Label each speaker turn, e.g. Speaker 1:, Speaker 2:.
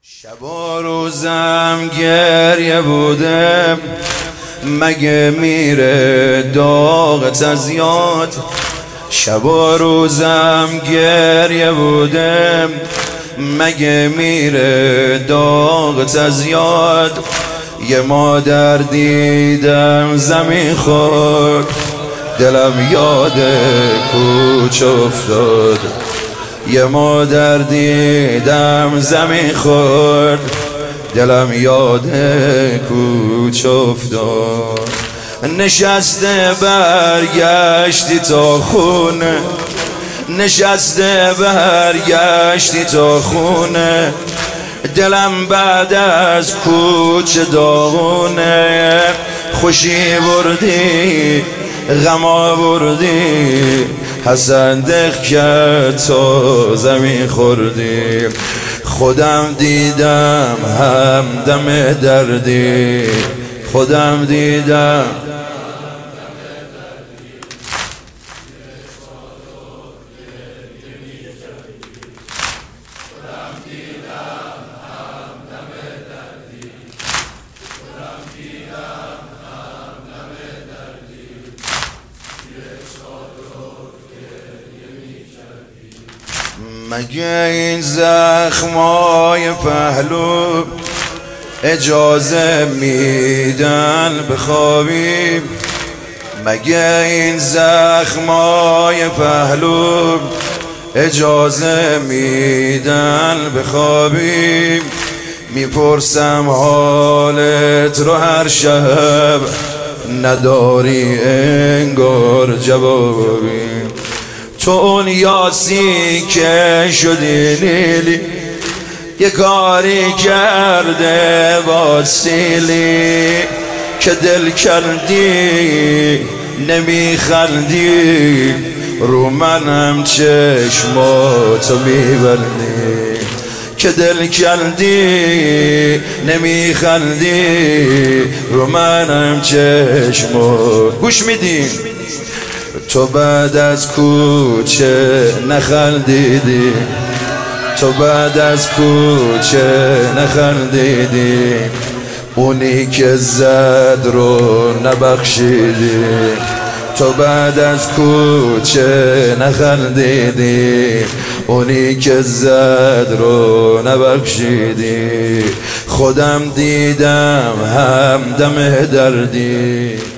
Speaker 1: شب و روزم گریه بودم، مگه میره داغت از یاد؟ شب و روزم گریه بودم، مگه میره داغت از یاد؟ یه مادر دیدم زمین خورد، دلم یاد کوچه افتاد. یه مادر دیدم زمین خورد، دلم یاد کوچه افتاد. نشسته برگشتی تا خونه، نشسته برگشتی تا خونه، دلم بعد از کوچه داغونه. خوشی بردی غم آوردی، حسن دق کرد تا زمین خوردی. خودم دیدم همدم دردی، خودم دیدم مگه این زخمای پهلو اجازه میدن بخوابیم؟ مگه این زخمای پهلو اجازه میدن بخوابیم؟ میپرسم حالت رو هر شب، نداری انگار جوابی. تو اون یاسی که شدی لیلی، یه کاری کرده با سیلی، که دل کردی نمیخندی، رو منم چشماتو میبندی. که دل کردی نمیخندی، رو منم چشماتو گوش میدی. تو بعد از کوچه نخندیدی، تو بعد از کوچه نخندیدی، اونی که زد رو نبخشیدی. تو بعد از کوچه نخندیدی، اونی که زد رو نبخشیدی. خودم دیدم همدم دردی.